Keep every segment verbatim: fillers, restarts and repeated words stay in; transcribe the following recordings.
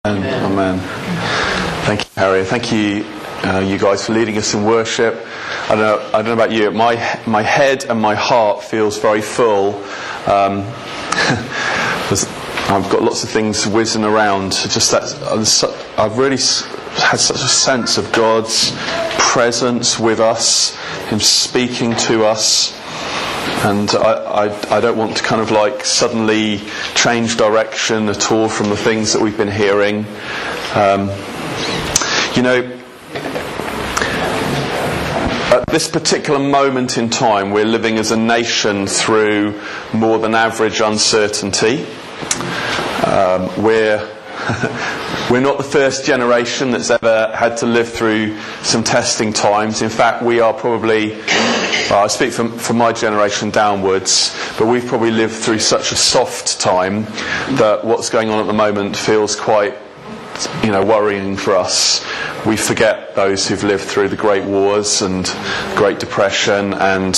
Amen. Amen. Thank you, Harry. Thank you, uh, you guys, for leading us in worship. I don't know, I don't know about you. My my head and my heart feels very full. Um, I've got lots of things whizzing around. Just that I've really had such a sense of God's presence with us, Him speaking to us. And I, I, I don't want to kind of like suddenly change direction at all from the things that we've been hearing. Um, you know, at this particular moment in time, we're living as a nation through more than average uncertainty. Um, we're we're not the first generation that's ever had to live through some testing times. In fact, we are probably, well, I speak from, from my generation downwards, but we've probably lived through such a soft time that what's going on at the moment feels quite, you know, worrying for us. We forget those who've lived through the Great Wars and Great Depression and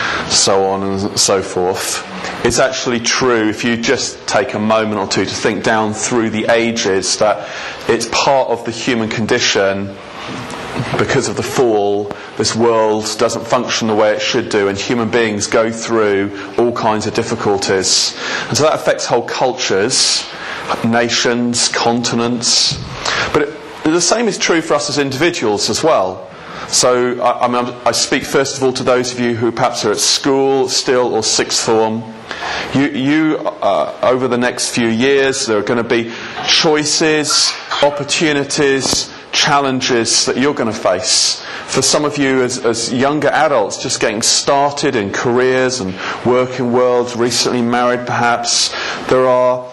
so on and so forth. It's actually true, if you just take a moment or two to think down through the ages, that it's part of the human condition. Because of the fall, this world doesn't function the way it should do, and human beings go through all kinds of difficulties. And so that affects whole cultures, nations, continents. But it, the same is true for us as individuals as well. So I, I mean, I speak first of all to those of you who perhaps are at school still or sixth form. You, you uh, over the next few years, there are going to be choices, opportunities, challenges that you're going to face. For some of you as, as younger adults, just getting started in careers and working worlds, recently married perhaps, there are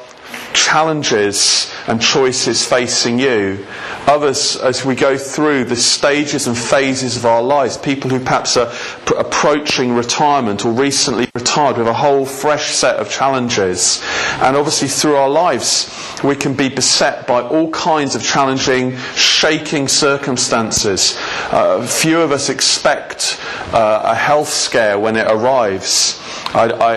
challenges and choices facing you. Others, as we go through the stages and phases of our lives, people who perhaps are pr- approaching retirement or recently retired, with a whole fresh set of challenges. And obviously through our lives we can be beset by all kinds of challenging, shaking circumstances. Uh, few of us expect uh, a health scare when it arrives. I, I,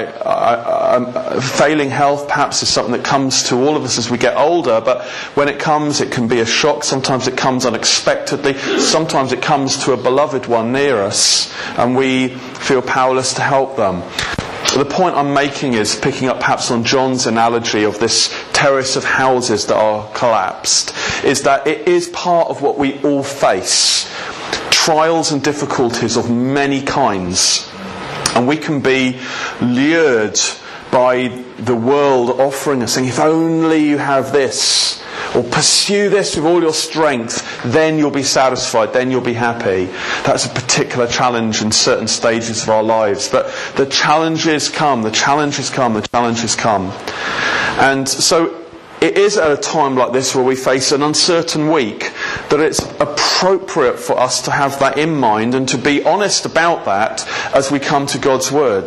I, I, failing health perhaps is something that comes to all of us as we get older, but when it comes, it can be a shock. Sometimes it comes unexpectedly. Sometimes it comes to a beloved one near us, and we feel powerless to help them. The point I'm making is picking up perhaps on John's analogy of this terrace of houses that are collapsed, is that it is part of what we all face. Trials and difficulties of many kinds. And we can be lured by the world offering us, saying, if only you have this, or pursue this with all your strength, then you'll be satisfied, then you'll be happy. That's a particular challenge in certain stages of our lives. But the challenges come, the challenges come, the challenges come. And so it is at a time like this where we face an uncertain week that it's appropriate for us to have that in mind and to be honest about that as we come to God's Word.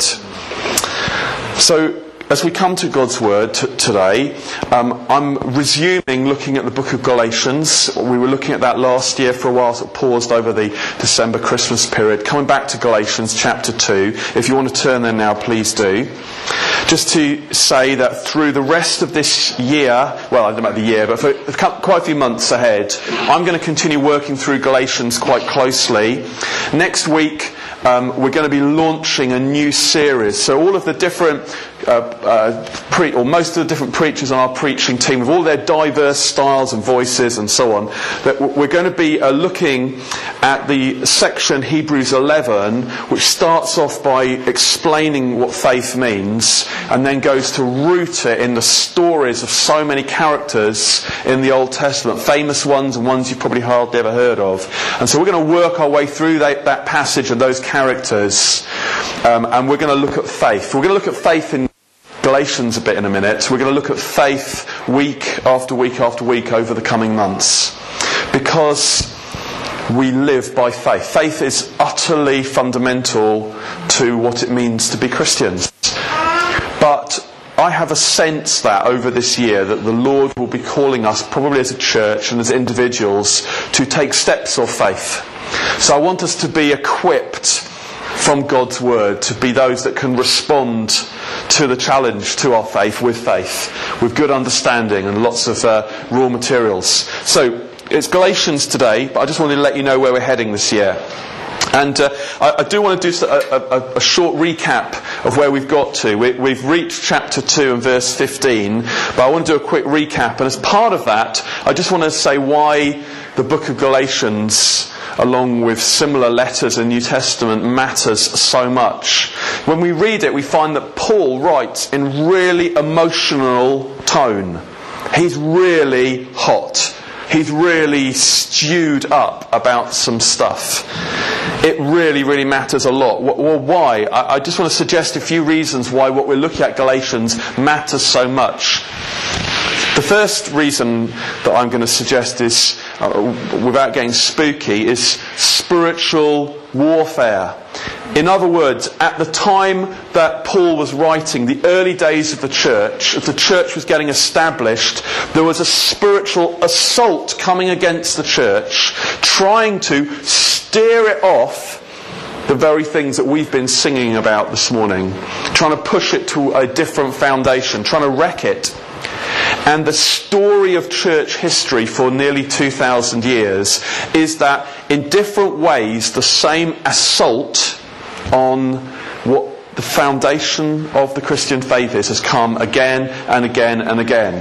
So, as we come to God's Word t- today, um, I'm resuming looking at the book of Galatians. We were looking at that last year for a while, sort of paused over the December Christmas period. Coming back to Galatians chapter two. If you want to turn there now, please do. Just to say that through the rest of this year, well, I don't know about the year, but for quite a few months ahead, I'm going to continue working through Galatians quite closely. Next week, Um, we're going to be launching a new series. So all of the different, uh, uh, pre- or most of the different preachers on our preaching team, with all their diverse styles and voices and so on, that we're going to be uh, looking at the section Hebrews eleven, which starts off by explaining what faith means, and then goes to root it in the stories of so many characters in the Old Testament, famous ones and ones you've probably hardly ever heard of. And so we're going to work our way through that, that passage and those characters, um, and we're going to look at faith. We're going to look at faith in Galatians a bit in a minute. We're going to look at faith week after week after week over the coming months, because we live by faith. Faith is utterly fundamental to what it means to be Christians. But I have a sense that over this year that the Lord will be calling us, probably as a church and as individuals, to take steps of faith. So I want us to be equipped from God's word, to be those that can respond to the challenge to our faith with faith, with good understanding and lots of uh, raw materials. So it's Galatians today, but I just wanted to let you know where we're heading this year. And uh, I, I do want to do a, a, a short recap of where we've got to. We, we've reached chapter two and verse fifteen, but I want to do a quick recap. And as part of that, I just want to say why the book of Galatians, along with similar letters in the New Testament, matters so much. When we read it, we find that Paul writes in really emotional tone. He's really hot. He's really stewed up about some stuff. It really, really matters a lot. Well, why? I just want to suggest a few reasons why what we're looking at Galatians matters so much. The first reason that I'm going to suggest is, uh, without getting spooky, is spiritual warfare. In other words, at the time that Paul was writing, the early days of the church, as the church was getting established, there was a spiritual assault coming against the church, trying to steer it off the very things that we've been singing about this morning, trying to push it to a different foundation, trying to wreck it. And the story of church history for nearly two thousand years is that in different ways the same assault on what the foundation of the Christian faith is has come again and again and again.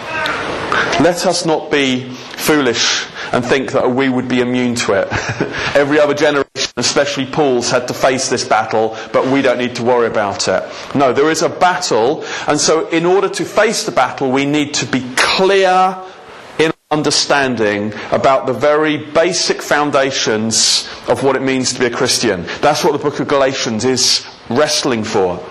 Let us not be foolish and think that we would be immune to it. Every other generation, especially Paul's, had to face this battle, but we don't need to worry about it. No, there is a battle, and so in order to face the battle, we need to be clear in understanding about the very basic foundations of what it means to be a Christian. That's what the book of Galatians is wrestling for.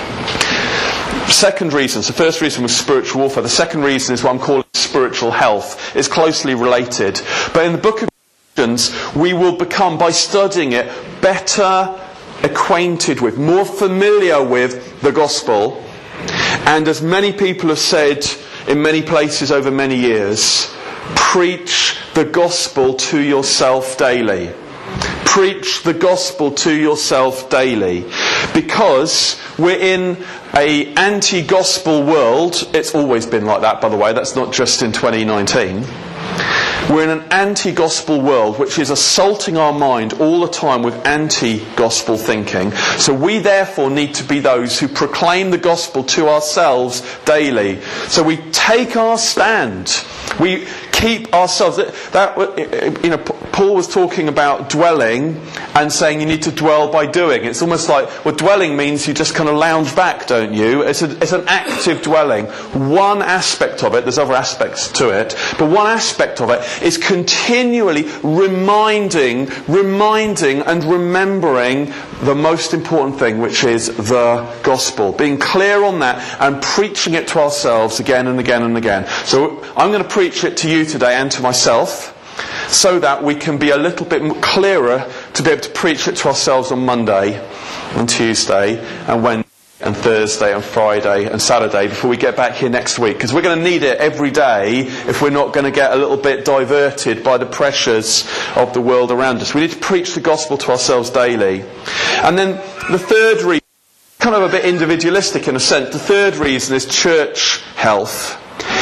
Second reason, so the first reason was spiritual warfare. The second reason is what I'm calling spiritual health. It's closely related. But in the book of Galatians, we will become, by studying it, better acquainted with, more familiar with the gospel. And as many people have said in many places over many years, preach the gospel to yourself daily. Preach the gospel to yourself daily. Because we're in an anti-gospel world. It's always been like that, by the way. That's not just in twenty nineteen. We're in an anti-gospel world which is assaulting our mind all the time with anti-gospel thinking. So we therefore need to be those who proclaim the gospel to ourselves daily. So we take our stand. We keep ourselves... That, you know, Paul was talking about dwelling and saying you need to dwell by doing. It's almost like, well, dwelling means you just kind of lounge back, don't you? It's, a, it's an active dwelling. One aspect of it, there's other aspects to it, but one aspect of it is continually reminding, reminding and remembering the most important thing, which is the gospel. Being clear on that and preaching it to ourselves again and again and again. So I'm going to preach it to you today and to myself, so that we can be a little bit clearer to be able to preach it to ourselves on Monday and Tuesday and Wednesday and Thursday and Friday and Saturday before we get back here next week. Because we're going to need it every day if we're not going to get a little bit diverted by the pressures of the world around us. We need to preach the gospel to ourselves daily. And then the third reason, kind of a bit individualistic in a sense, the third reason is church health.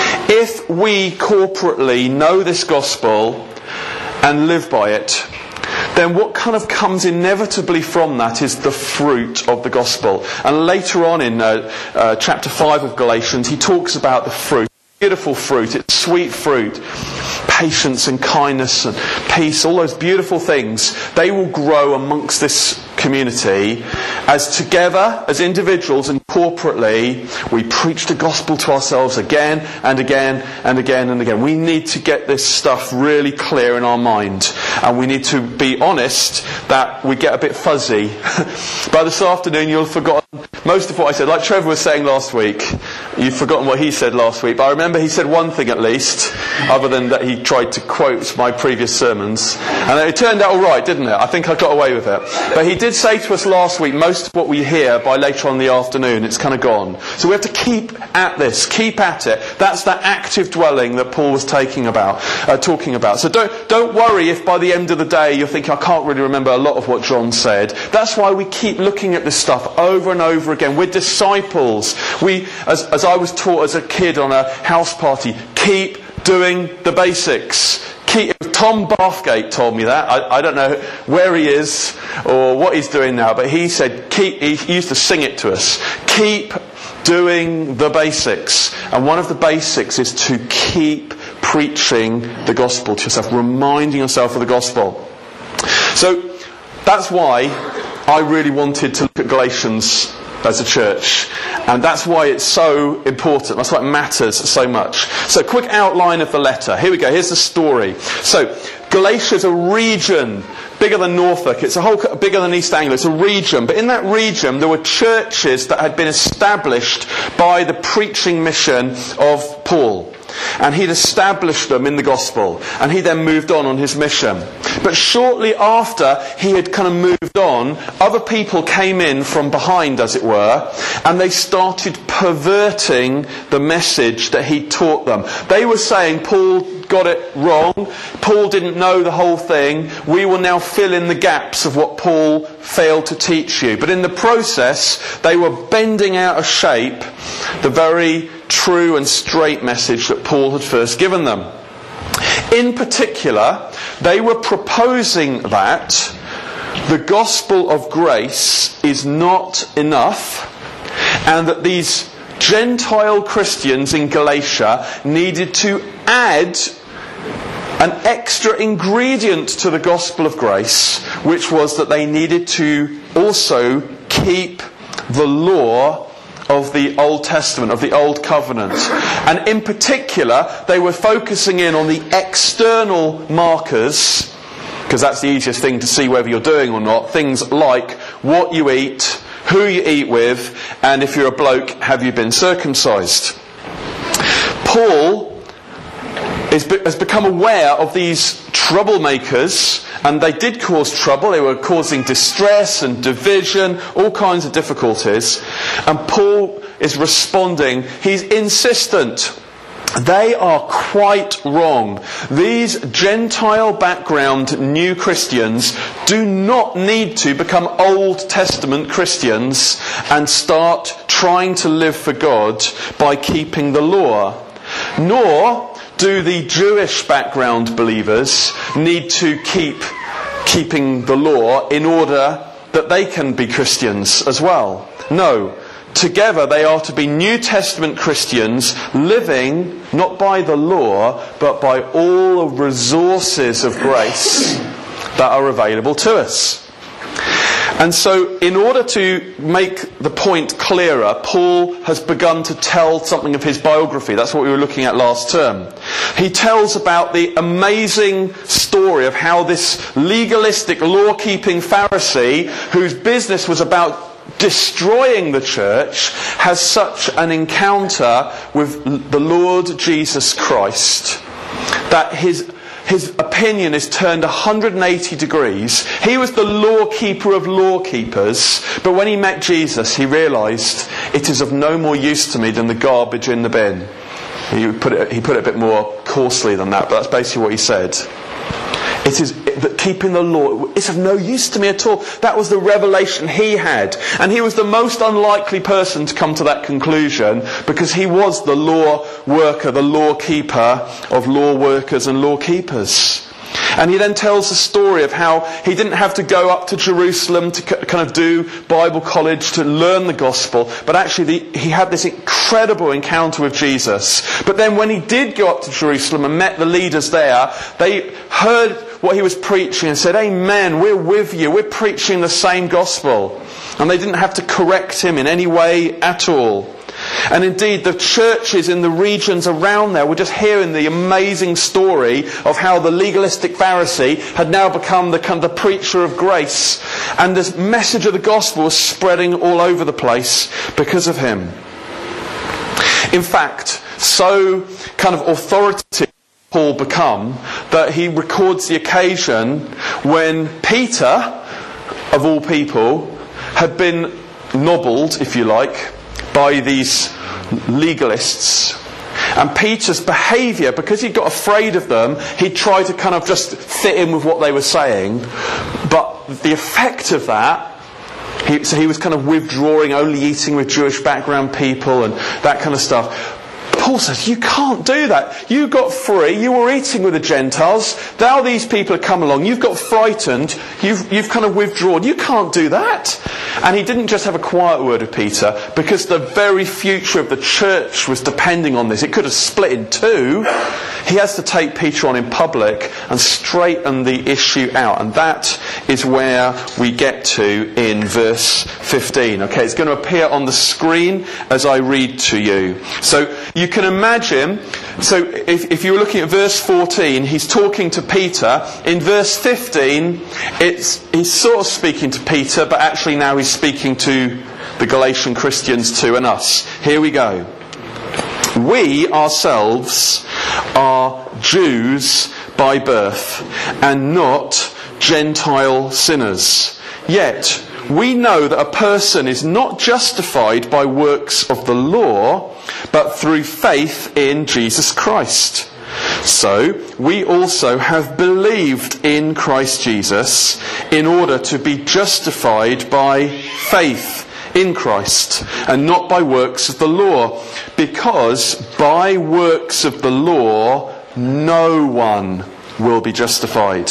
If we corporately know this gospel and live by it, then what kind of comes inevitably from that is the fruit of the gospel. And later on in uh, uh, chapter five of Galatians, he talks about the fruit. Beautiful fruit, it's sweet fruit. Patience and kindness and peace, all those beautiful things, they will grow amongst this community as together, as individuals and corporately, we preach the gospel to ourselves again and again and again and again. We need to get this stuff really clear in our mind, and we need to be honest that we get a bit fuzzy. By this afternoon you'll have forgotten most of what I said. Like Trevor was saying last week, You've forgotten what he said last week, but I remember he said one thing at least, other than that he tried to quote my previous sermons. And it turned out all right, didn't it? I think I got away with it. But he did say to us last week, most of what we hear by later on in the afternoon, it's kind of gone. So we have to keep at this, keep at it. That's that active dwelling that Paul was taking about, uh, talking about. So don't, don't worry if by the end of the day you're thinking, I can't really remember a lot of what John said. That's why we keep looking at this stuff over and over again. We're disciples. We, as, as I was taught as a kid on a house party, keep doing the basics. Keep, Tom Bathgate told me that. I, I don't know where he is or what he's doing now, but he said, keep, he used to sing it to us. Keep doing the basics. And one of the basics is to keep preaching the gospel to yourself, reminding yourself of the gospel. So that's why I really wanted to look at Galatians as a church, and that's why it's so important. That's why it matters so much. So, quick outline of the letter. Here we go. Here's the story. So, Galatia is a region bigger than Norfolk. It's a whole bigger than East Anglia. It's a region, but in that region there were churches that had been established by the preaching mission of Paul. And he'd established them in the gospel. And he then moved on on his mission. But shortly after he had kind of moved on, other people came in from behind, as it were, and they started perverting the message that he taught them. They were saying, Paul got it wrong. Paul didn't know the whole thing. We will now fill in the gaps of what Paul failed to teach you. But in the process, they were bending out of shape the very true and straight message that Paul had first given them. In particular, they were proposing that the gospel of grace is not enough, and that these Gentile Christians in Galatia needed to add an extra ingredient to the gospel of grace, which was that they needed to also keep the law of the Old Testament, of the Old Covenant. And in particular, they were focusing in on the external markers, because that's the easiest thing to see whether you're doing or not. Things like what you eat, who you eat with, and if you're a bloke, have you been circumcised? Paul is, has become aware of these troublemakers, and they did cause trouble. They were causing distress and division, all kinds of difficulties. And Paul is responding. He's insistent. They are quite wrong. These Gentile background new Christians do not need to become Old Testament Christians and start trying to live for God by keeping the law. Nor do the Jewish background believers need to keep keeping the law in order that they can be Christians as well. No. Together they are to be New Testament Christians living not by the law but by all the resources of grace that are available to us. And so in order to make the point clearer, Paul has begun to tell something of his biography. That's what we were looking at last term. He tells about the amazing story of how this legalistic, law-keeping Pharisee, whose business was about destroying the church, has such an encounter with the Lord Jesus Christ that his his opinion is turned one hundred eighty degrees. He was the law keeper of law keepers, but when he met Jesus, he realised, it is of no more use to me than the garbage in the bin. He put it, he put it a bit more coarsely than that, but that's basically what he said. It is that keeping the law is of no use to me at all. That was the revelation he had. And he was the most unlikely person to come to that conclusion, because he was the law worker, the law keeper of law workers and law keepers. And he then tells a story of how he didn't have to go up to Jerusalem to kind of do Bible college to learn the gospel, but actually the, he had this incredible encounter with Jesus. But then when he did go up to Jerusalem and met the leaders there, they heard what he was preaching and said, "Amen, we're with you, we're preaching the same gospel." And they didn't have to correct him in any way at all. And indeed, the churches in the regions around there were just hearing the amazing story of how the legalistic Pharisee had now become the kind of the preacher of grace. And this message of the gospel was spreading all over the place because of him. In fact, so kind of authoritative Paul become that he records the occasion when Peter, of all people, had been nobbled, if you like, by these legalists. And Peter's behaviour, because he got afraid of them, he tried to kind of just fit in with what they were saying. But the effect of that, he, so he was kind of withdrawing, only eating with Jewish background people and that kind of stuff. Paul says, you can't do that. You got free, you were eating with the Gentiles, now these people have come along, you've got frightened, you've, you've kind of withdrawn. You can't do that. And he didn't just have a quiet word with Peter, because the very future of the church was depending on this. It could have split in two. He has to take Peter on in public and straighten the issue out. And that is where we get to in verse fifteen. Okay, it's going to appear on the screen as I read to you. So you can imagine, so if, if you were looking at verse fourteen, he's talking to Peter. In verse fifteen, it's he's sort of speaking to Peter, but actually now he's speaking to the Galatian Christians too, and us. Here we go. We ourselves are Jews by birth, and not Gentile sinners. Yet we know that a person is not justified by works of the law, but through faith in Jesus Christ. So we also have believed in Christ Jesus in order to be justified by faith in Christ, and not by works of the law, because by works of the law no one will be justified.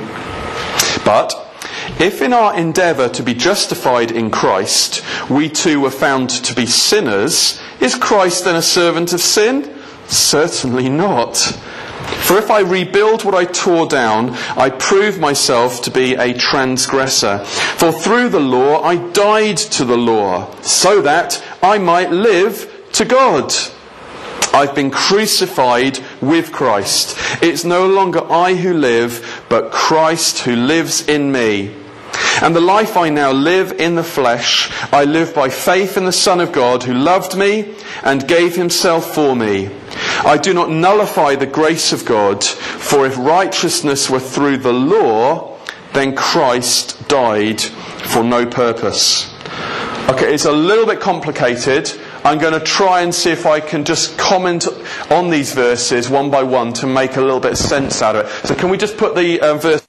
But if in our endeavour to be justified in Christ we too were found to be sinners, is Christ then a servant of sin? Certainly not. For if I rebuild what I tore down, I prove myself to be a transgressor. For through the law I died to the law, so that I might live to God. I've been crucified with Christ. It's no longer I who live, but Christ who lives in me. And the life I now live in the flesh, I live by faith in the Son of God, who loved me and gave himself for me. I do not nullify the grace of God, for if righteousness were through the law, then Christ died for no purpose. Okay, it's a little bit complicated. I'm going to try and see if I can just comment on these verses one by one to make a little bit of sense out of it. So can we just put the uh, verse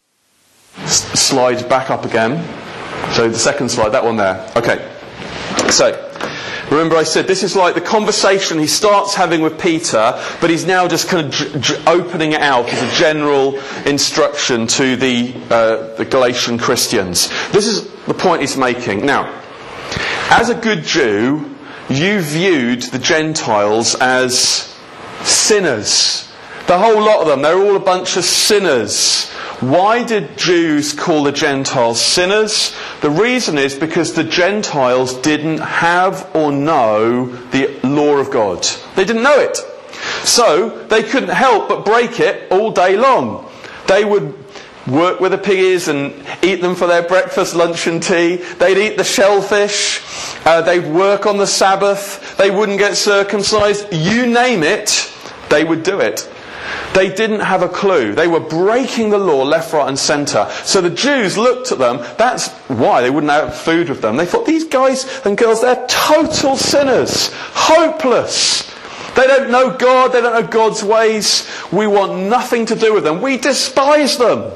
slide back up again? So the second slide, that one there. Okay. So, remember I said this is like the conversation he starts having with Peter, but he's now just kind of j- j- opening it out as a general instruction to the, uh, the Galatian Christians. This is the point he's making. Now, as a good Jew, you viewed the Gentiles as sinners. The whole lot of them, they're all a bunch of sinners. Why did Jews call the Gentiles sinners? The reason is because the Gentiles didn't have or know the law of God. They didn't know it. So they couldn't help but break it all day long. They would work with the piggies and eat them for their breakfast, lunch and tea. They'd eat the shellfish. Uh, they'd work on the Sabbath. They wouldn't get circumcised. You name it, they would do it. They didn't have a clue. They were breaking the law left, right and centre. So the Jews looked at them. That's why they wouldn't have food with them. They thought, these guys and girls, they're total sinners. Hopeless. They don't know God. They don't know God's ways. We want nothing to do with them. We despise them.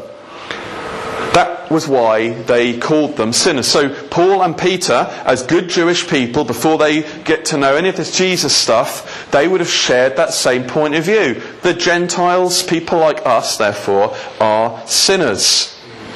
That was why they called them sinners. So Paul and Peter, as good Jewish people, before they get to know any of this Jesus stuff, they would have shared that same point of view. The Gentiles, people like us, therefore, are sinners.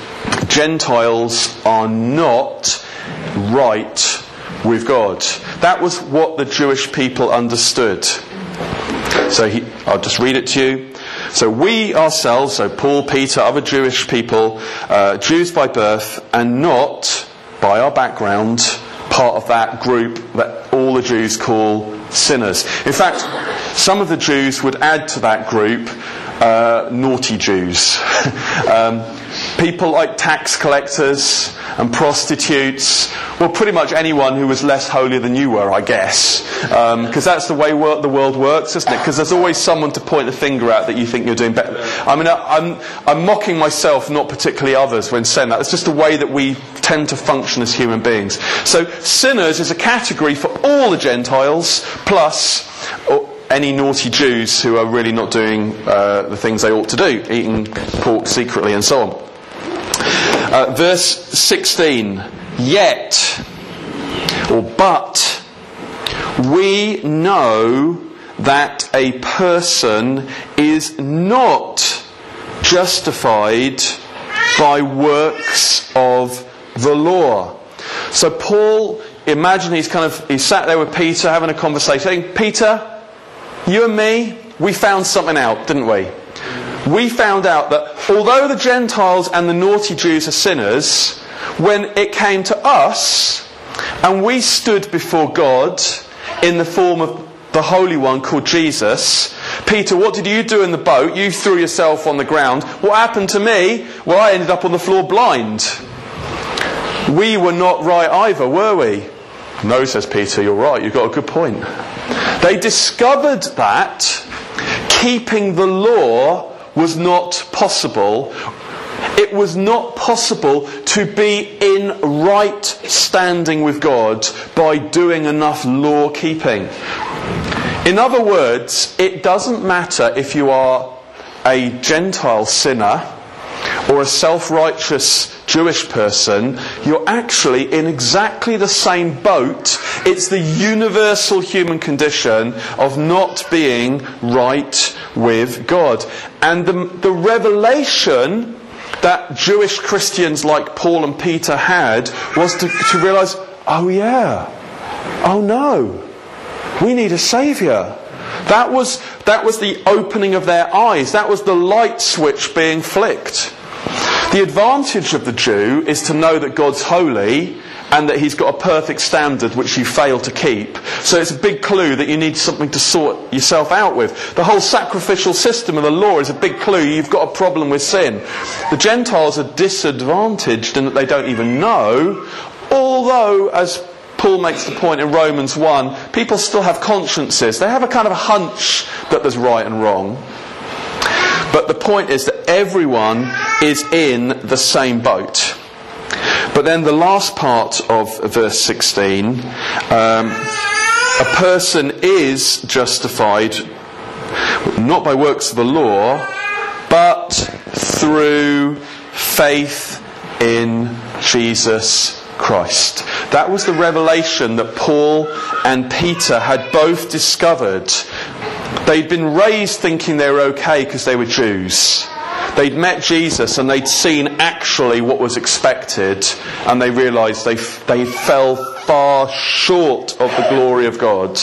Gentiles are not right with God. That was what the Jewish people understood. So he, I'll just read it to you. So we ourselves, so Paul, Peter, other Jewish people, uh, Jews by birth, and not, by our background, part of that group that all the Jews call sinners. In fact, some of the Jews would add to that group uh, naughty Jews. um, People like tax collectors and prostitutes, well, pretty much anyone who was less holy than you were, I guess. Because um, that's the way wor- the world works, isn't it? Because there's always someone to point the finger at that you think you're doing better. I mean, I'm, I'm mocking myself, not particularly others, when saying that. It's just the way that we tend to function as human beings. So sinners is a category for all the Gentiles, plus or, any naughty Jews who are really not doing uh, the things they ought to do, eating pork secretly and so on. Uh, verse sixteen, yet, or but, we know that a person is not justified by works of the law. So Paul, imagine he's kind of, he sat there with Peter having a conversation, saying, Peter, you and me, we found something out, didn't we? We found out that although the Gentiles and the naughty Jews are sinners, when it came to us, and we stood before God in the form of the Holy One called Jesus, Peter, what did you do in the boat? You threw yourself on the ground. What happened to me? Well, I ended up on the floor blind. We were not right either, were we? No, says Peter, you're right, you've got a good point. They discovered that keeping the law was not possible. It was not possible to be in right standing with God by doing enough law keeping. In other words, it doesn't matter if you are a Gentile sinner or a self-righteous Jewish person, you're actually in exactly the same boat. It's the universal human condition of not being right with God. And the, the revelation that Jewish Christians like Paul and Peter had was to, to realise, oh yeah, oh no, we need a saviour. That was, that was the opening of their eyes. That was the light switch being flicked. The advantage of the Jew is to know that God's holy and that he's got a perfect standard which you fail to keep. So it's a big clue that you need something to sort yourself out with. The whole sacrificial system of the law is a big clue you've got a problem with sin. The Gentiles are disadvantaged in that they don't even know, although, as Paul makes the point in Romans one, people still have consciences. They have a kind of a hunch that there's right and wrong. But the point is that everyone is in the same boat. But then the last part of verse sixteen, um, a person is justified not by works of the law, but through faith in Jesus Christ. That was the revelation that Paul and Peter had both discovered. They'd been raised thinking they were okay because they were Jews. They'd met Jesus and they'd seen actually what was expected, and they realised they they fell far short of the glory of God.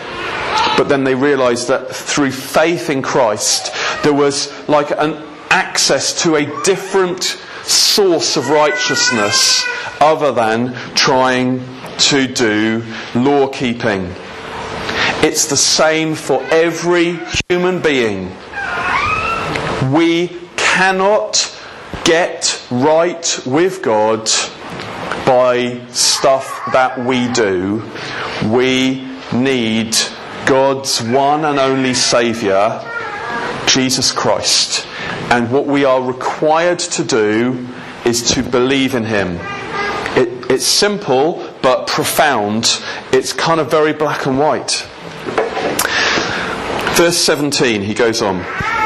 But then they realised that through faith in Christ there was like an access to a different source of righteousness other than trying to do law keeping. It's the same for every human being. We cannot get right with God by stuff that we do. We need God's one and only Saviour, Jesus Christ. And what we are required to do is to believe in Him. It, it's simple but profound. It's kind of very black and white. Verse seventeen, he goes on.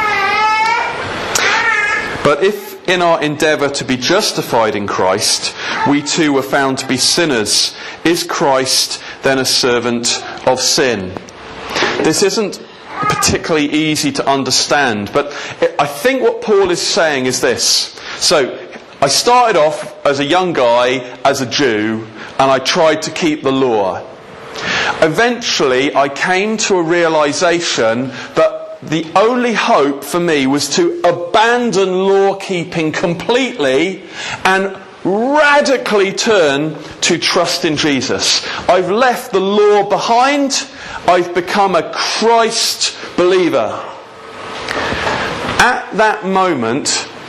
But if in our endeavour to be justified in Christ, we too were found to be sinners, is Christ then a servant of sin? This isn't particularly easy to understand, but I think what Paul is saying is this. So, I started off as a young guy, as a Jew, and I tried to keep the law. Eventually, I came to a realisation that the only hope for me was to abandon law keeping completely and radically turn to trust in Jesus. I've left the law behind. I've become a Christ believer. At that moment,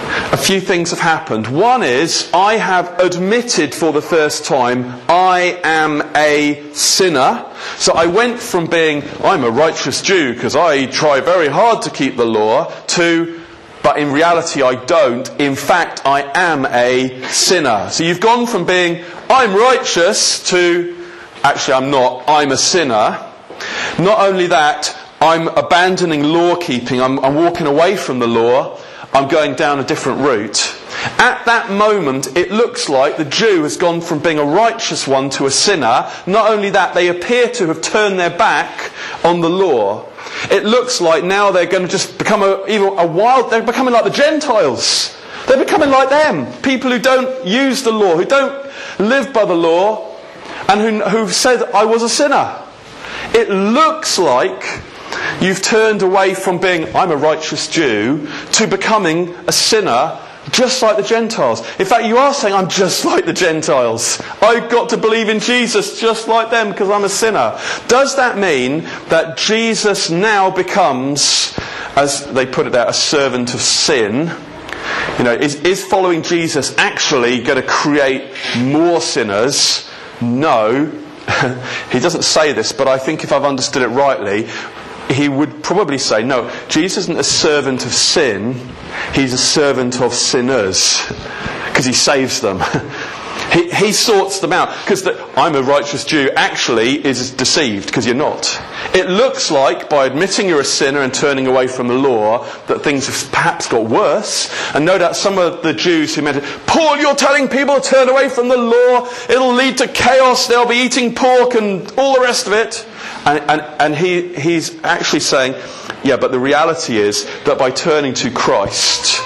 a few things have happened. One is, I have admitted for the first time, I am a sinner. So I went from being, I'm a righteous Jew because I try very hard to keep the law, to, but in reality I don't. In fact, I am a sinner. So you've gone from being, I'm righteous, to, actually I'm not, I'm a sinner. Not only that, I'm abandoning law keeping, I'm, I'm walking away from the law, I'm going down a different route. At that moment, it looks like the Jew has gone from being a righteous one to a sinner. Not only that, they appear to have turned their back on the law. It looks like now they're going to just become a, even a wild, they're becoming like the Gentiles. They're becoming like them. People who don't use the law, who don't live by the law, and who, who've said, I was a sinner. It looks like you've turned away from being, I'm a righteous Jew, to becoming a sinner just like the Gentiles. In fact, you are saying, I'm just like the Gentiles. I've got to believe in Jesus just like them because I'm a sinner. Does that mean that Jesus now becomes, as they put it there, a servant of sin? You know, is, is following Jesus actually going to create more sinners? No. He doesn't say this, but I think if I've understood it rightly, he would probably say, no, Jesus isn't a servant of sin, he's a servant of sinners, because he saves them. he, he sorts them out, because the, I'm a righteous Jew actually is deceived, because you're not. It looks like, by admitting you're a sinner and turning away from the law, that things have perhaps got worse. And no doubt some of the Jews who meant it, Paul, you're telling people to turn away from the law, it'll lead to chaos, they'll be eating pork and all the rest of it. And, and, and he, he's actually saying, yeah, but the reality is that by turning to Christ,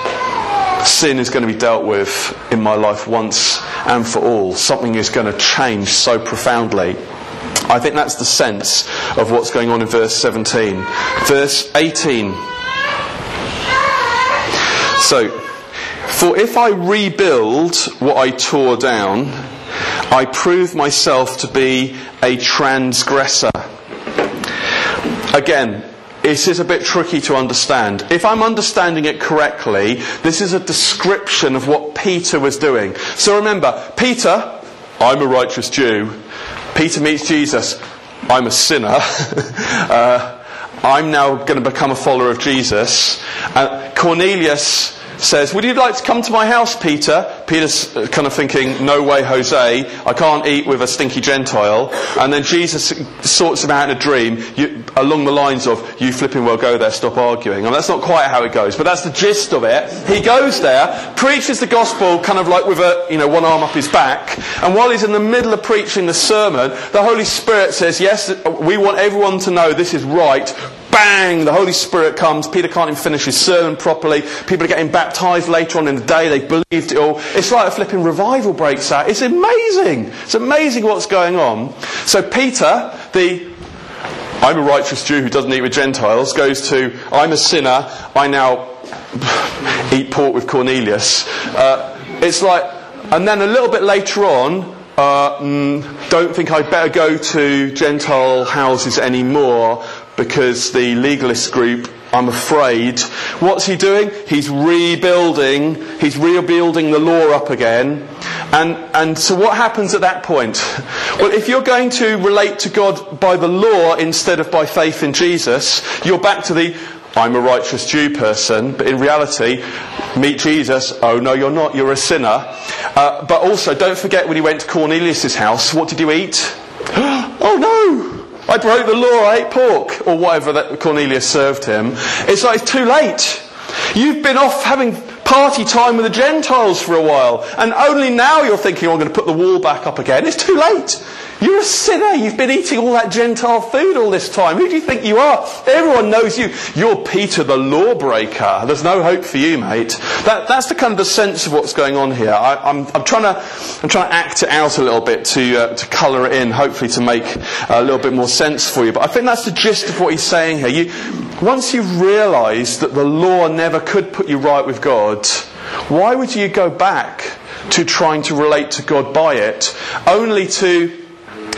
sin is going to be dealt with in my life once and for all. Something is going to change so profoundly. I think that's the sense of what's going on in verse seventeen. Verse eighteen. So, for if I rebuild what I tore down, I prove myself to be a transgressor. Again, this is a bit tricky to understand. If I'm understanding it correctly, this is a description of what Peter was doing. So remember, Peter, I'm a righteous Jew. Peter meets Jesus, I'm a sinner. uh, I'm now going to become a follower of Jesus. Uh, Cornelius says, would you like to come to my house, Peter? Peter's kind of thinking, no way, Jose, I can't eat with a stinky Gentile. And then Jesus sorts him out in a dream, you, along the lines of, you flipping well go there, stop arguing. And that's not quite how it goes, but that's the gist of it. He goes there, preaches the gospel kind of like with a, you know, one arm up his back. And while he's in the middle of preaching the sermon, the Holy Spirit says, yes, we want everyone to know this is right. Bang! The Holy Spirit comes. Peter can't even finish his sermon properly. People are getting baptised later on in the day. They believed it all. It's like a flipping revival breaks out. It's amazing. It's amazing what's going on. So Peter, the I'm a righteous Jew who doesn't eat with Gentiles, goes to I'm a sinner. I now eat pork with Cornelius. Uh, it's like, and then a little bit later on, uh, mm, don't think I'd better go to Gentile houses anymore, because the legalist group, I'm afraid, what's he doing? He's rebuilding, he's rebuilding the law up again. And, and so what happens at that point? Well, if you're going to relate to God by the law instead of by faith in Jesus, you're back to the, I'm a righteous Jew person, but in reality, meet Jesus, oh no you're not, you're a sinner. Uh, but also, don't forget when he went to Cornelius' house, what did you eat? Oh no! I broke the law, I ate pork, or whatever that Cornelius served him. It's like, it's too late. You've been off having party time with the Gentiles for a while, and only now you're thinking, oh, I'm going to put the wall back up again. It's too late. You're a sinner. You've been eating all that Gentile food all this time. Who do you think you are? Everyone knows you. You're Peter the lawbreaker. There's no hope for you, mate. That, that's the kind of the sense of what's going on here. I, I'm, I'm trying to, I'm trying to act it out a little bit to uh, to colour it in, hopefully to make a little bit more sense for you. But I think that's the gist of what he's saying here. You, once you've realised that the law never could put you right with God, why would you go back to trying to relate to God by it, only to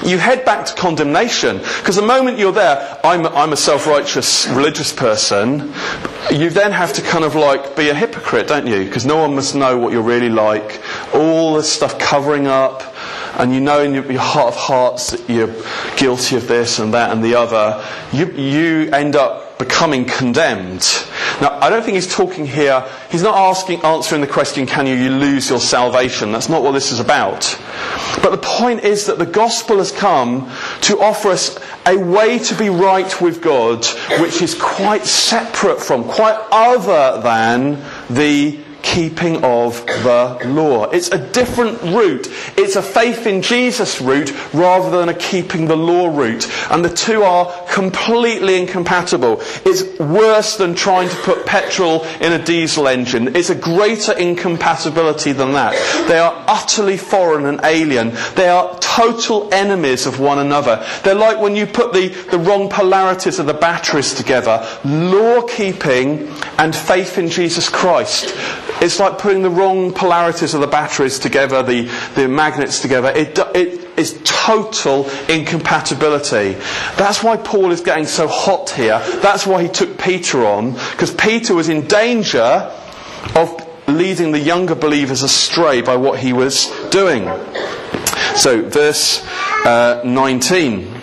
you head back to condemnation. Because the moment you're there, I'm, I'm a self-righteous religious person, you then have to kind of like be a hypocrite, don't you? Because no one must know what you're really like. All this stuff covering up, and you know in your, your heart of hearts that you're guilty of this and that and the other. You, you end up becoming condemned. Now, I don't think he's talking here, he's not asking, answering the question, can you, you lose your salvation? That's not what this is about. But the point is that the gospel has come to offer us a way to be right with God, which is quite separate from, quite other than the keeping of the law. It's a different route. It's a faith in Jesus route rather than a keeping the law route. And the two are completely incompatible. It's worse than trying to put petrol in a diesel engine. It's a greater incompatibility than that. They are utterly foreign and alien. They are total enemies of one another. They're like when you put the, the wrong polarities of the batteries together. Law keeping and faith in Jesus Christ. It's like putting the wrong polarities of the batteries together, the, the magnets together. It, it is total incompatibility. That's why Paul is getting so hot here. That's why he took Peter on, because Peter was in danger of leading the younger believers astray by what he was doing. So, verse uh, nineteen.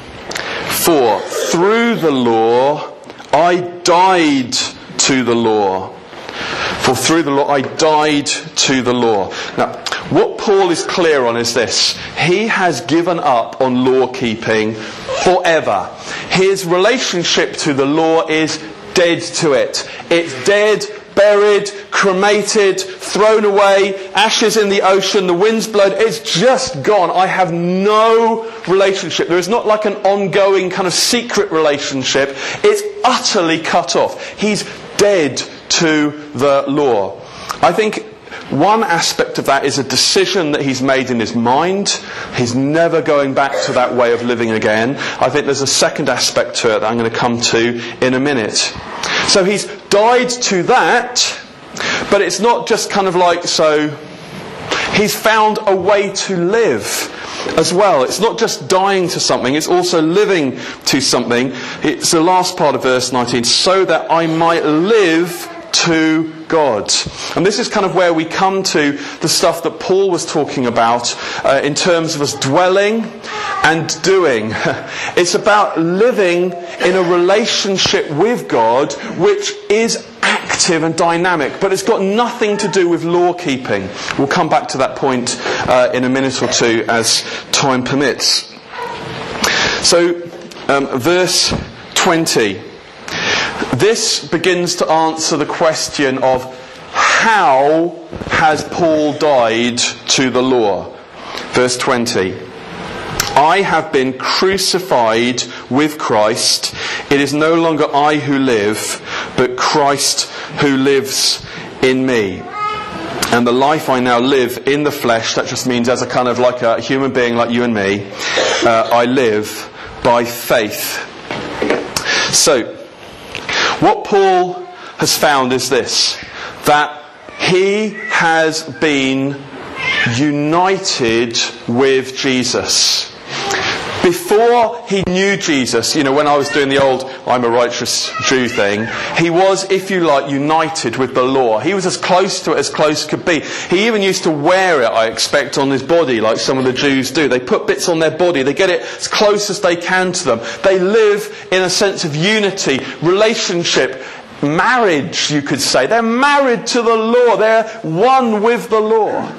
For through the law I died to the law. For through the law I died to the law. Now, what Paul is clear on is this. He has given up on law keeping forever. His relationship to the law is dead to it. It's dead, buried, cremated, thrown away, ashes in the ocean, the wind's blown. It's just gone. I have no relationship. There is not like an ongoing kind of secret relationship. It's utterly cut off. He's dead to the law. I think one aspect of that is a decision that he's made in his mind. He's never going back to that way of living again. I think there's a second aspect to it that I'm going to come to in a minute. So he's died to that, but it's not just kind of like so. He's found a way to live as well. It's not just dying to something, it's also living to something. It's the last part of verse nineteen. So that I might live to God. And this is kind of where we come to the stuff that Paul was talking about uh, in terms of us dwelling and doing. It's about living in a relationship with God which is active and dynamic, but it's got nothing to do with law keeping. We'll come back to that point uh, in a minute or two as time permits. So, um, verse twenty. This begins to answer the question of how has Paul died to the law? Verse twenty. I have been crucified with Christ. It is no longer I who live, but Christ who lives in me. And the life I now live in the flesh, that just means as a kind of like a human being like you and me, uh, I live by faith. So, what Paul has found is this, that he has been united with Jesus. Before he knew Jesus, you know, when I was doing the old I'm a righteous Jew thing, he was, if you like, united with the law. He was as close to it as close could be. He even used to wear it, I expect, on his body like some of the Jews do. They put bits on their body. They get it as close as they can to them. They live in a sense of unity, relationship, marriage, you could say. They're married to the law. They're one with the law.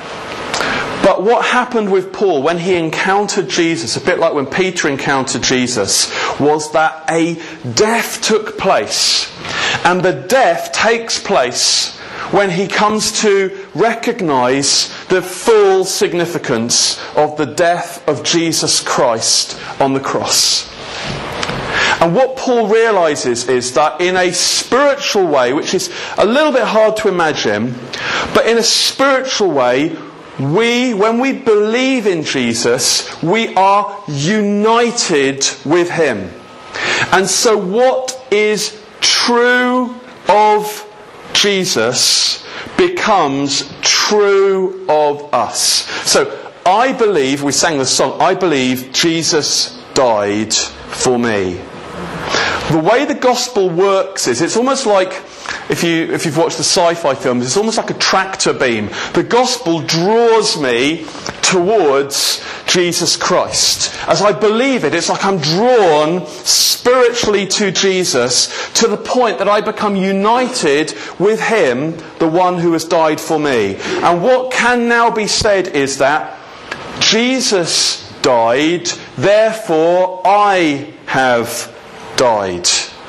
But what happened with Paul when he encountered Jesus, a bit like when Peter encountered Jesus, was that a death took place. And the death takes place when he comes to recognise the full significance of the death of Jesus Christ on the cross. And what Paul realises is that in a spiritual way, which is a little bit hard to imagine, but in a spiritual way, we, when we believe in Jesus, we are united with him. And so what is true of Jesus becomes true of us. So I believe, we sang the song, I believe Jesus died for me. The way the gospel works is, it's almost like, if, you, if you've watched the sci-fi films, it's almost like a tractor beam. The gospel draws me towards Jesus Christ. As I believe it, it's like I'm drawn spiritually to Jesus to the point that I become united with him, the one who has died for me. And what can now be said is that Jesus died, therefore I have died.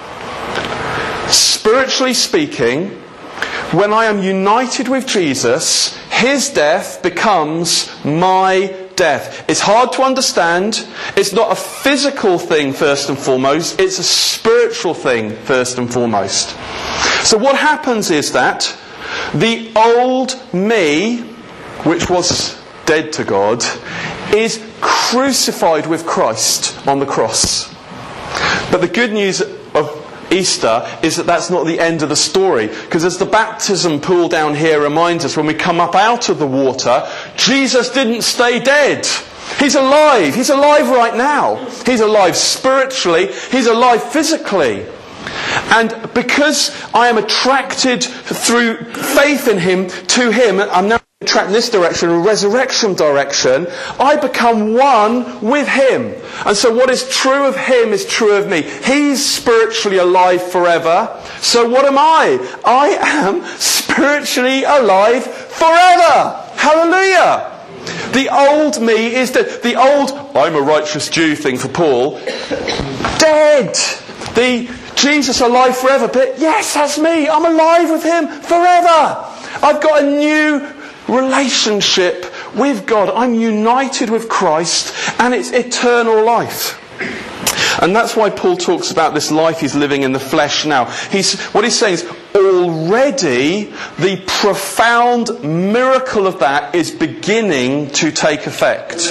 Spiritually speaking, when I am united with Jesus, his death becomes my death. It's hard to understand. It's not a physical thing first and foremost. It's a spiritual thing first and foremost. So what happens is that the old me, which was dead to God, is crucified with Christ on the cross. But the good news of Easter is that that's not the end of the story, because as the baptism pool down here reminds us, when we come up out of the water, Jesus didn't stay dead. He's alive. He's alive right now. He's alive spiritually. He's alive physically. And because I am attracted through faith in him to him, I'm now attracted in this direction, a resurrection direction, I become one with him. And so what is true of him is true of me. He's spiritually alive forever. So what am I? I am spiritually alive forever. Hallelujah. The old me is dead. The old, I'm a righteous Jew thing for Paul, dead. The Jesus alive forever bit, yes, that's me. I'm alive with him forever. I've got a new relationship with God. I'm united with Christ, and it's eternal life. And that's why Paul talks about this life he's living in the flesh now. He's, what he's saying is, already the profound miracle of that is beginning to take effect.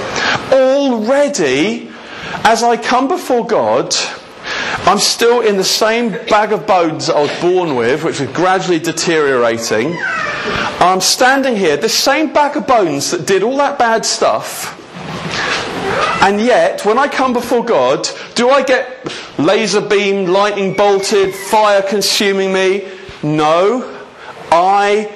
Already, as I come before God, I'm still in the same bag of bones that I was born with, which is gradually deteriorating. I'm standing here, the same bag of bones that did all that bad stuff. And yet, when I come before God, do I get laser beamed, lightning bolted, fire consuming me? No. I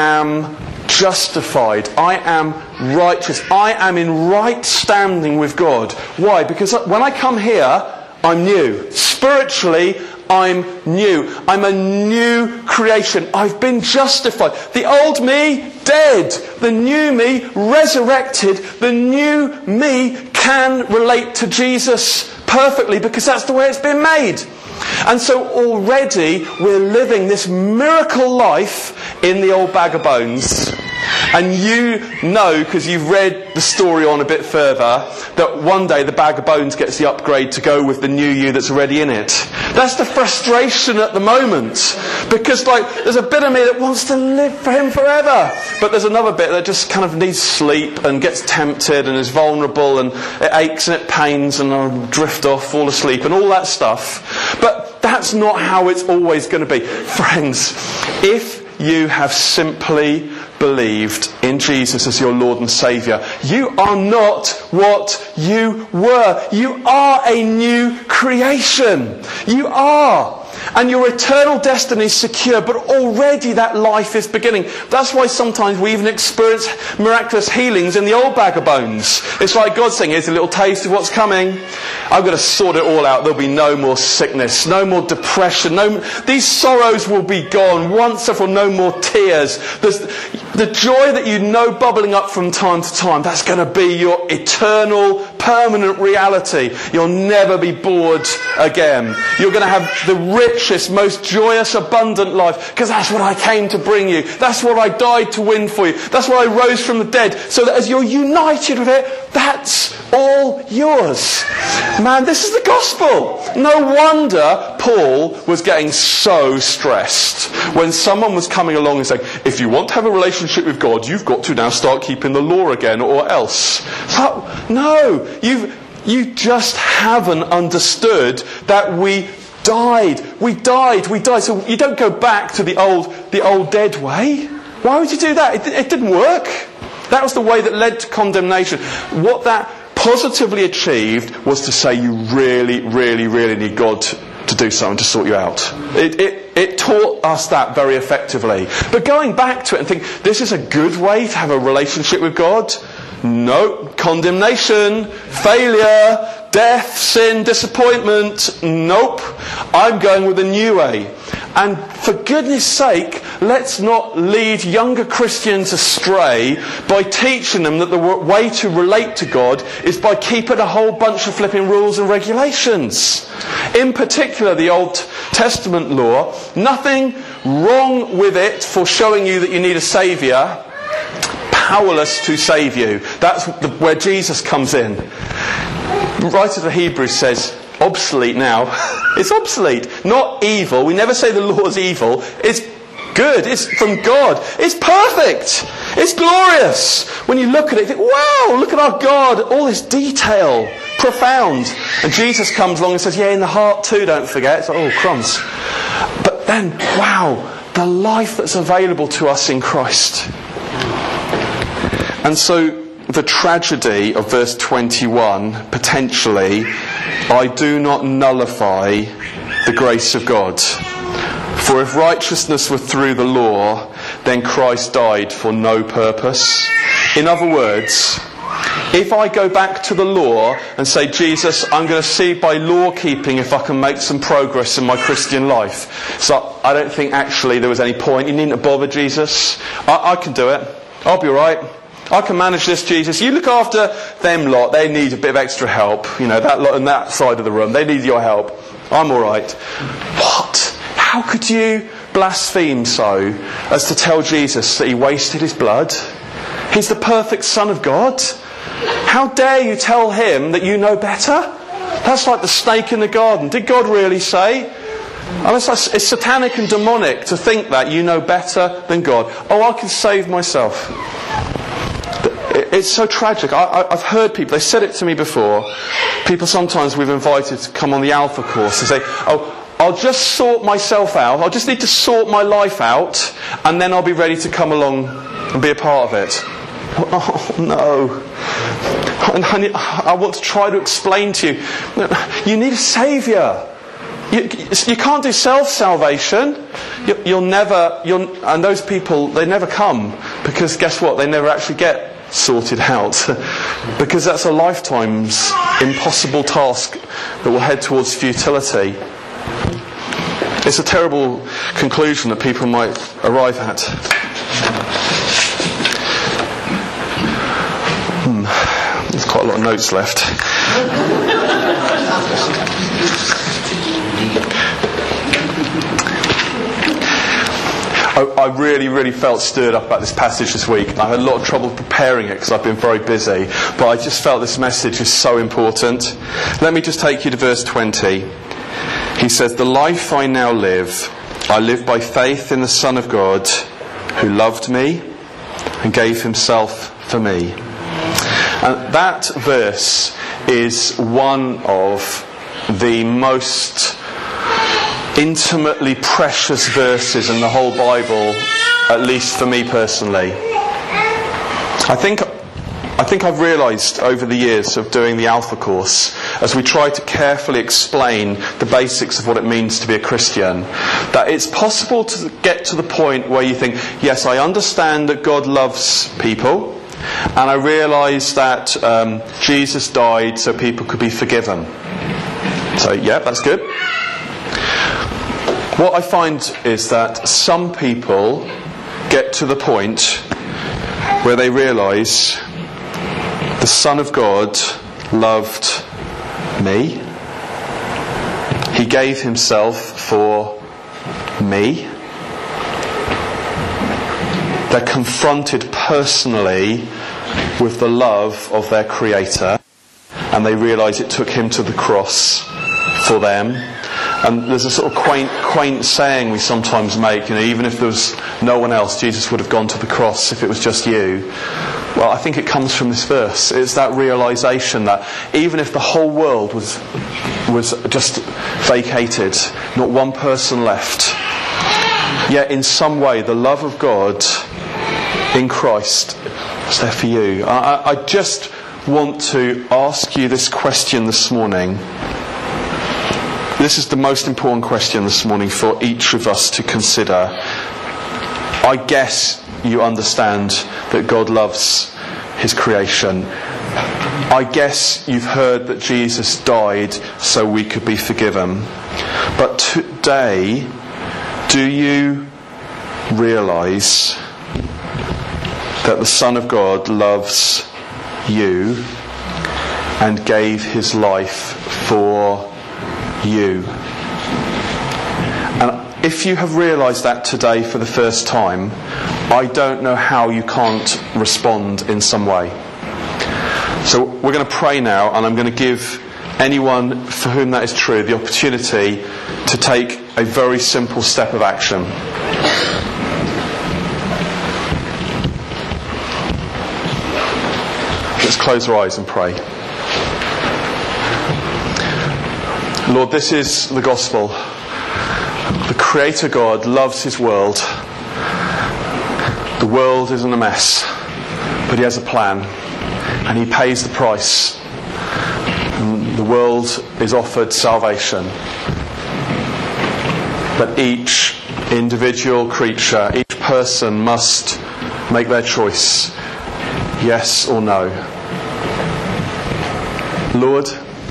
am justified. I am righteous. I am in right standing with God. Why? Because when I come here, I'm new. Spiritually, I'm new. I'm a new creation. I've been justified. The old me, dead. The new me, resurrected. The new me can relate to Jesus perfectly because that's the way it's been made. And so already we're living this miracle life in the old bag of bones. And you know, because you've read the story on a bit further, that one day the bag of bones gets the upgrade to go with the new you that's already in it. That's the frustration at the moment. Because like, there's a bit of me that wants to live for him forever. But there's another bit that just kind of needs sleep and gets tempted and is vulnerable and it aches and it pains and I'll drift off, fall asleep and all that stuff. But that's not how it's always going to be. Friends, if you have simply believed in Jesus as your Lord and Saviour, you are not what you were. You are a new creation. You are. And your eternal destiny is secure, but already that life is beginning. That's why sometimes we even experience miraculous healings in the old bag of bones. It's like God saying, here's a little taste of what's coming. I'm going to sort it all out. There'll be no more sickness, no more depression. No, these sorrows will be gone. Once and for no more tears. There's the joy that you know bubbling up from time to time. That's going to be your eternal, permanent reality. You'll never be bored again. You're going to have the richest, most joyous, abundant life, because that's what I came to bring you. That's what I died to win for you. That's why I rose from the dead, so that as you're united with it, that's all yours. Man, this is the gospel. No wonder Paul was getting so stressed when someone was coming along and saying, if you want to have a relationship with God, you've got to now start keeping the law again, or else. So, no, you've you just haven't understood that we died. We died. We died. So you don't go back to the old, the old dead way. Why would you do that? It, it didn't work. That was the way that led to condemnation. What that positively achieved was to say you really, really, really need God to, to do something to sort you out. It, it, it taught us that very effectively. But going back to it and think, this is a good way to have a relationship with God? No. Condemnation, failure, death, sin, disappointment. Nope. I'm going with a new way. And for goodness sake, let's not lead younger Christians astray by teaching them that the way to relate to God is by keeping a whole bunch of flipping rules and regulations. In particular, the Old Testament law. Nothing wrong with it for showing you that you need a saviour. Powerless to save you. That's the, where Jesus comes in. The writer of the Hebrews says, obsolete now. It's obsolete. Not evil. We never say the law is evil. It's good. It's from God. It's perfect. It's glorious. When you look at it, you think, wow, look at our God. All this detail. Profound. And Jesus comes along and says, yeah, in the heart too, don't forget. It's like, oh, crumbs. But then, wow, the life that's available to us in Christ. And so the tragedy of verse twenty-one, potentially, I do not nullify the grace of God. For if righteousness were through the law, then Christ died for no purpose. In other words, if I go back to the law and say, Jesus, I'm going to see by law keeping if I can make some progress in my Christian life. So I don't think actually there was any point. You needn't bother, Jesus. I, I can do it. I'll be alright. I can manage this, Jesus. You look after them lot. They need a bit of extra help. You know, that lot on that side of the room. They need your help. I'm all right. What? How could you blaspheme so as to tell Jesus that he wasted his blood? He's the perfect Son of God. How dare you tell him that you know better? That's like the snake in the garden. Did God really say? Oh, it's, it's satanic and demonic to think that you know better than God. Oh, I can save myself. It's so tragic. I, I, I've heard people, they said it to me before, people sometimes we've invited to come on the Alpha course and say, oh, I'll just sort myself out, I'll just need to sort my life out, and then I'll be ready to come along and be a part of it. Oh, no. And I, I want to try to explain to you, you need a saviour. You, you can't do self-salvation. You, you'll never, you'll, and those people, they never come, because guess what? They never actually get sorted out, because that's a lifetime's impossible task that will head towards futility. It's a terrible conclusion that people might arrive at. Hmm. There's quite a lot of notes left. I really, really felt stirred up about this passage this week. I had a lot of trouble preparing it because I've been very busy. But I just felt this message is so important. Let me just take you to verse twenty. He says, the life I now live, I live by faith in the Son of God, who loved me and gave himself for me. And that verse is one of the most intimately precious verses in the whole Bible, at least for me personally. I think I think I've realised over the years of doing the Alpha course, as we try to carefully explain the basics of what it means to be a Christian, that it's possible to get to the point where you think, yes, I understand that God loves people, and I realise that um, Jesus died so people could be forgiven. So, yeah, that's good. What I find is that some people get to the point where they realise the Son of God loved me. He gave himself for me. They're confronted personally with the love of their Creator, and they realise it took him to the cross for them. And there's a sort of quaint, quaint saying we sometimes make, you know, even if there was no one else, Jesus would have gone to the cross if it was just you. Well, I think it comes from this verse. It's that realisation that even if the whole world was was just vacated, not one person left, yet in some way the love of God in Christ It's there for you. I, I just want to ask you this question this morning. This is the most important question this morning for each of us to consider. I guess you understand that God loves his creation. I guess you've heard that Jesus died so we could be forgiven. But today, do you realise that the Son of God loves you and gave his life for you? And if you have realised that today for the first time, I don't know how you can't respond in some way. So we're going to pray now, and I'm going to give anyone for whom that is true the opportunity to take a very simple step of action. Let's close our eyes and pray. Lord, this is the gospel. The Creator God loves his world. The world is in a mess, but he has a plan, and he pays the price. And the world is offered salvation. But each individual creature, each person must make their choice, yes or no. Lord,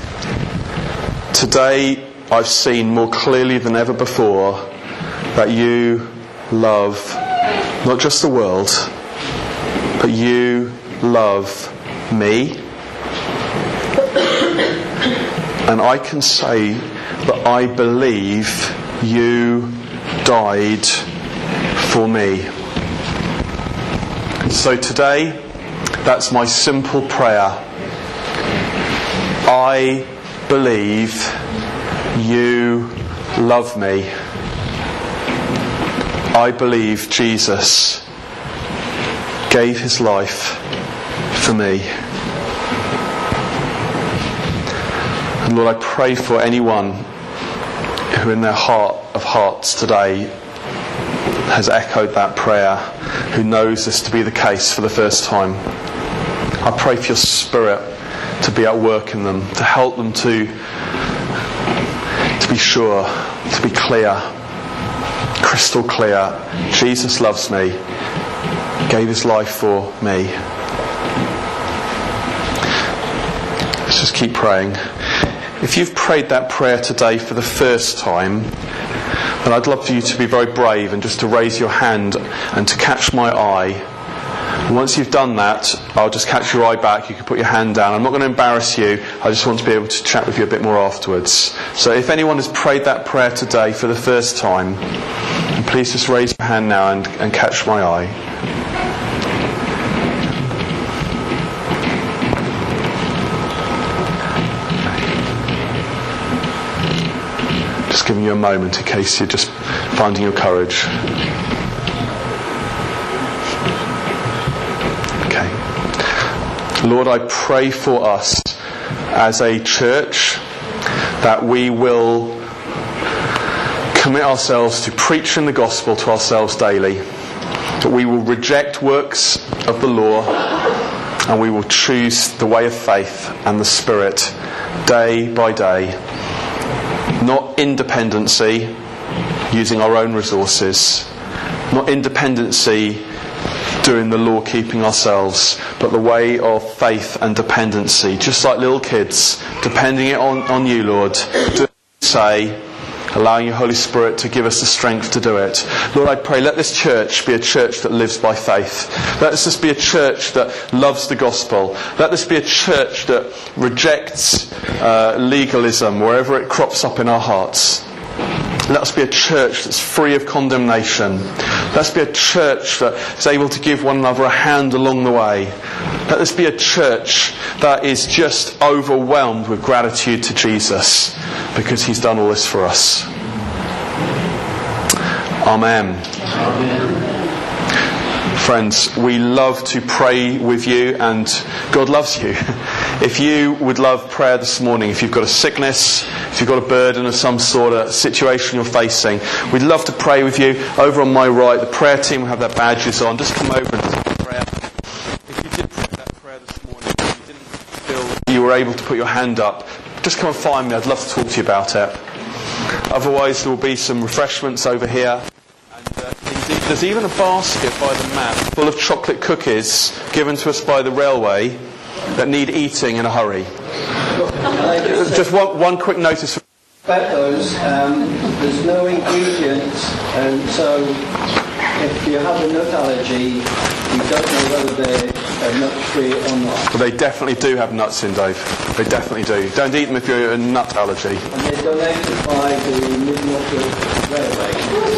today I've seen more clearly than ever before that you love not just the world, but you love me. And I can say that I believe you died for me. So today, that's my simple prayer. I believe you love me. I believe Jesus gave his life for me. And Lord, I pray for anyone who in their heart of hearts today has echoed that prayer, who knows this to be the case for the first time. I pray for your Spirit to be at work in them, to help them to, to be sure, to be clear, crystal clear. Jesus loves me, gave his life for me. Let's just keep praying. If you've prayed that prayer today for the first time, then I'd love for you to be very brave and just to raise your hand and to catch my eye. And once you've done that, I'll just catch your eye back. You can put your hand down. I'm not going to embarrass you. I just want to be able to chat with you a bit more afterwards. So if anyone has prayed that prayer today for the first time, please just raise your hand now and, and catch my eye. Just giving you a moment in case you're just finding your courage. Okay. Lord, I pray for us as a church that we will commit ourselves to preaching the gospel to ourselves daily. That we will reject works of the law and we will choose the way of faith and the Spirit day by day. Not independency, using our own resources. Not independency, doing the law keeping ourselves, but the way of faith and dependency. Just like little kids, depending it on, on you, Lord. Do say, allowing your Holy Spirit to give us the strength to do it. Lord, I pray, let this church be a church that lives by faith. Let this just be a church that loves the gospel. Let this be a church that rejects uh, legalism wherever it crops up in our hearts. Let us be a church that's free of condemnation. Let us be a church that is able to give one another a hand along the way. Let us be a church that is just overwhelmed with gratitude to Jesus because he's done all this for us. Amen. Amen. Friends, we love to pray with you, and God loves you. If you would love prayer this morning, if you've got a sickness, if you've got a burden of some sort, a situation you're facing, we'd love to pray with you. Over on my right, the prayer team will have their badges on. Just come over and take prayer. If you you're able to put your hand up, just come and find me. I'd love to talk to you about it. Otherwise, there will be some refreshments over here. And uh, indeed, there's even a basket by the map full of chocolate cookies given to us by the railway that need eating in a hurry. Just, just one, one quick notice. About those, um, there's no ingredients, and so if you have a nut allergy, you don't know whether they're nut-free or not. Well, they definitely do have nuts in, Dave. They definitely do. Don't eat them if you're a nut allergy. And they're donated by the Mid-Norfolk Railway.